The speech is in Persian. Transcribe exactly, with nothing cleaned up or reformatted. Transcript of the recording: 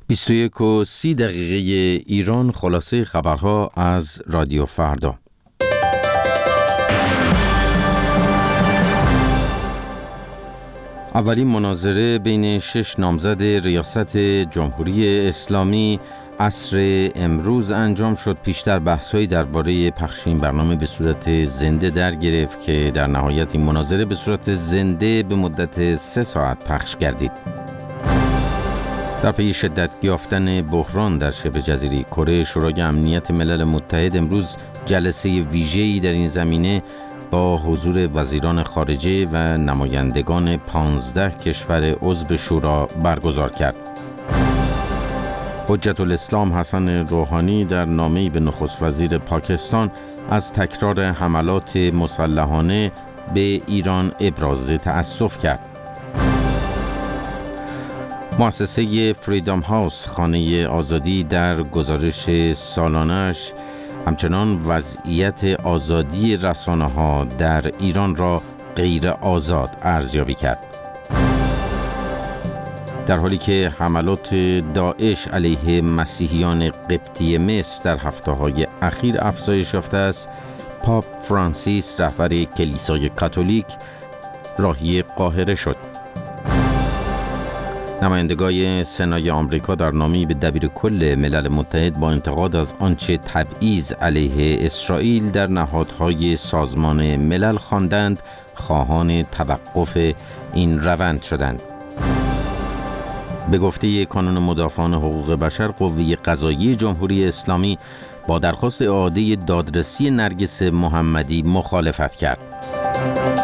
بیست و یک و سی دقیقه ایران، خلاصه خبرها از رادیو فردا. اولین مناظره بین شش نامزد ریاست جمهوری اسلامی عصر امروز انجام شد. پیشتر بحث‌هایی درباره پخش این برنامه به صورت زنده در گرفت که در نهایت این مناظره به صورت زنده به مدت سه ساعت پخش گردید. در پی شدت یافتن بحران در شبه جزیره کره، شورای امنیت ملل متحد امروز جلسه ویژه‌ای در این زمینه با حضور وزیران خارجه و نمایندگان پانزده کشور عضو شورا برگزار کرد. حجت الاسلام حسن روحانی در نامه‌ای به نخست وزیر پاکستان از تکرار حملات مسلحانه به ایران ابراز تأسف کرد. مؤسسه فریدام هاوس خانه آزادی در گزارش سالانه‌اش همچنان وضعیت آزادی رسانه‌ها در ایران را غیر آزاد ارزیابی کرد. در حالی که حملات داعش علیه مسیحیان قبطی مصر در هفته‌های اخیر افزایش یافته است، پاپ فرانسیس رهبر کلیسای کاتولیک راهی قاهره شد. نمایندگان سنای آمریکا در نامه‌ای به دبیر کل ملل متحد با انتقاد از آنچه تبعیض علیه اسرائیل در نهادهای سازمان ملل خواندند، خواهان توقف این روند شدند. به گفته کانون مدافعان حقوق بشر، قوه قضاییه جمهوری اسلامی با درخواست اعاده دادرسی نرگس محمدی مخالفت کرد.